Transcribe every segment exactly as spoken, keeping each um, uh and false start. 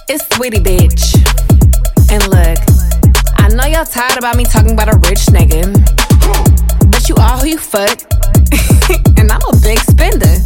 It's Sweetie, bitch. And look, I know y'all tired about me talking about a rich nigga, but you all who you fuck, and I'm a big spender.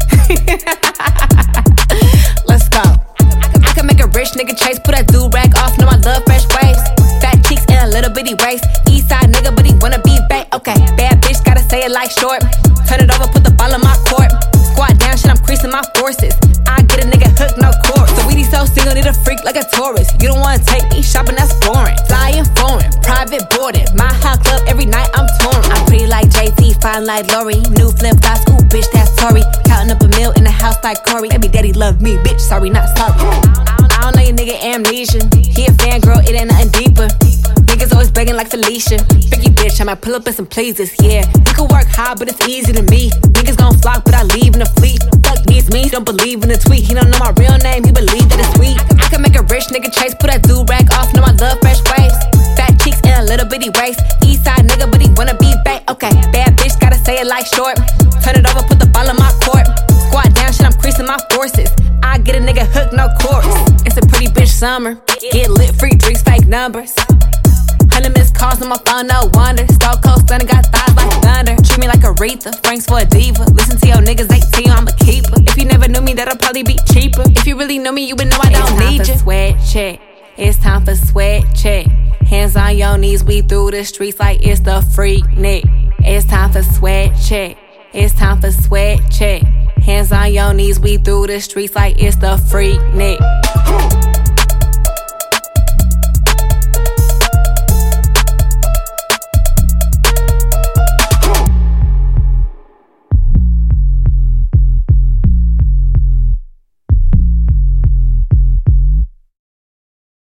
Let's go. I can make a rich nigga chase, put that do-rag off, know I love fresh waves. Fat cheeks and a little bitty waist. East side nigga, but he wanna be back. Okay, bad bitch, gotta say it like short. Turn it over, put the ball in my court. Squat down, shit, I'm creasing my forces. I get a nigga hooked, no course. So we so single, need a freak like a tourist. You don't wanna take me shopping, that's boring. Flying foreign, private boarding. My hot club, every night I'm touring. I'm pretty like Jay-Z, fine like Lori. New flip flops, ooh, bitch, that's Tory. Counting up a meal in the house like Corey. Baby daddy love me, bitch, sorry, not sorry. I don't know your nigga amnesia. He a fangirl, it ain't nothing deeper. Niggas always begging like Felicia. Picky bitch, I might pull up in some pleases, yeah. We can work hard, but it's easy to me. Niggas gon' flock, but I leave in a fleet. Fuck needs me, don't believe in the tweet. He don't know my real name, he believe that it's sweet. I can make a rich nigga chase, put that do-rag off, know I love fresh waves. Fat cheeks and a little bitty waist. East side nigga, but he wanna be back. Okay, bad bitch, gotta say it like short. Turn it over, put the ball in my court. Squat down, shit, I'm creasing my forces. I get a nigga hooked, no course. It's a pretty bitch summer. Get lit, free drinks, fake numbers. Hundred missed calls on my phone, no wonder. Stone Cold Stunner got thighs like thunder. Treat me like Aretha, Frank's for a diva. Listen to your niggas, they tell you I'm a keeper. If you never knew me, that'll probably be cheaper. If you really know me, you would know I don't need you. It's time for sweat check. It's time for sweat check. Hands on your knees, we through the streets like it's the Freaknik. It's time for sweat check. It's time for sweat check. Hands on your knees, we through the streets like it's the Freaknik.